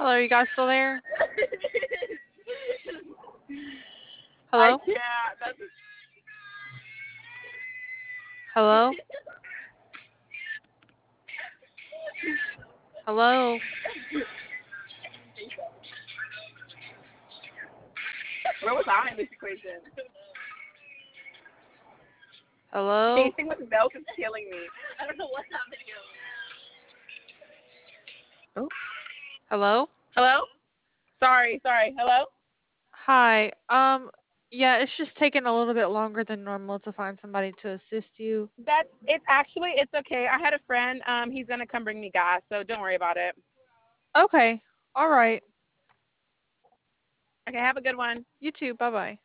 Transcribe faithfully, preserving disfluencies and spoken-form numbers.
Hello, are you guys still there? I Hello? can't. That's Hello? Hello? where was I in this equation? Hello? Chasing with milk is killing me. I don't know what's happening. Oh, Hello? hello. Sorry, sorry. Hello. Hi. Um, yeah, it's just taking a little bit longer than normal to find somebody to assist you. That's it's actually it's okay. I had a friend. Um, he's gonna come bring me gas, so don't worry about it. Okay. All right. Okay, have a good one. You too. Bye bye.